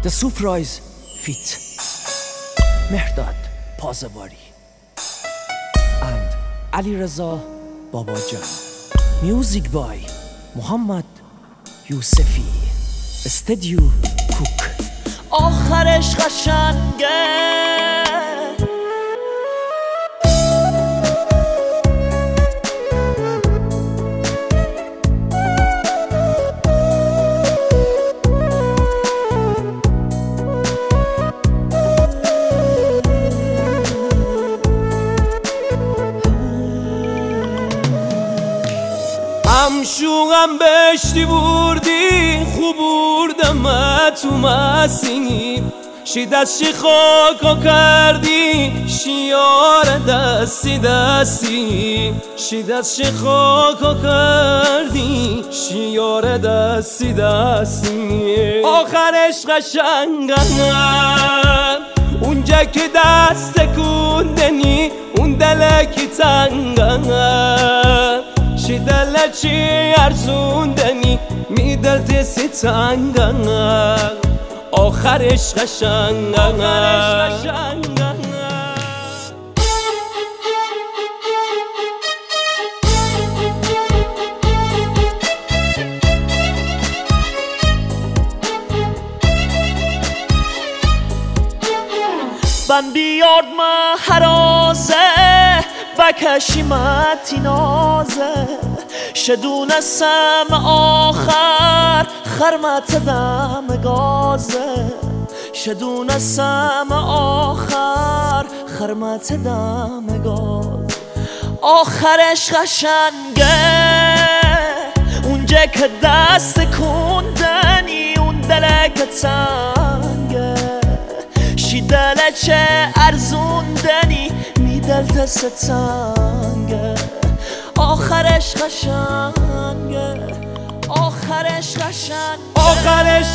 The Surprise feat Mehrdad Pazawari and Ali Raza Babajan. Music by Muhammad Yousefi. Studio Cook. آخرش قشنگه همشوقم بشتی بردی خوب بردم تو مسیب شی دستی خاکا کردی شیار دستی دستی شی دستی خاکا کردی شیار دستی دستی آخرش قشنگم اونجا که دست کندنی اون دلکی تنگم شی دل چی ارزوندنی می دلت ستنگم آخرش قشنگم من بیارد محرازه بکشیمت نازه شدونستم آخر خرمت دم گازه شدونستم آخر خرمت دم گاز آخرش قشنگه اونجا که دست کندنی اون دلک تنگه شی دل چه ارزوندنی می دلت ستنگه آخرش قشنگه آخرش قشنگه آخرش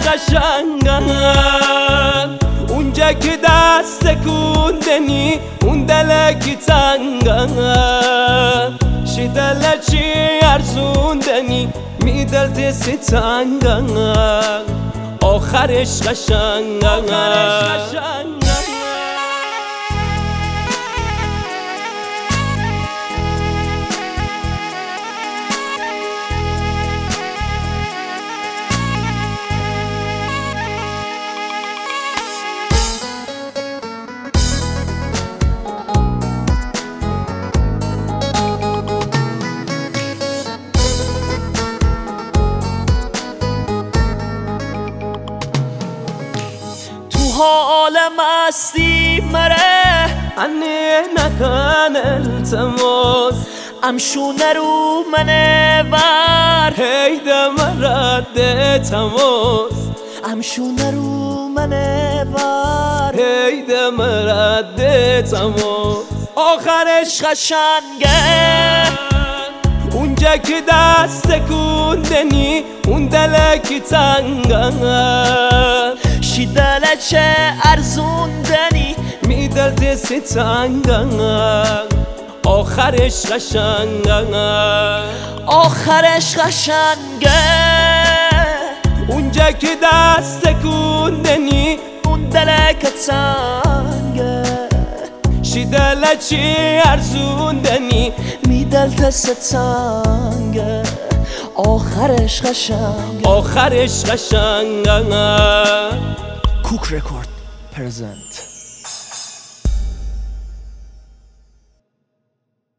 قشنگم اونجا که دست کندنی اون دلکی تنگم شی دل چی ارزوندنی می دلت ستنگم آخرش قشنگم حال مستی مره عنی نکن التماس امشونه رو منه ور هیده مرد تماس امشونه رو منه ور هیده مرد تماس آخرش قشنگه اونجا که دست کندنی اون دلکی تنگم شی دل چه ارزوندنی می دلت ستنگم آخرش قشنگم آخرش قشنگه اونجا که دست کندنی اون دلک تنگه شی دل چی ارزوندنی می دلت ستنگه آخرش قشنگه آخرش قشنگم Cook Record present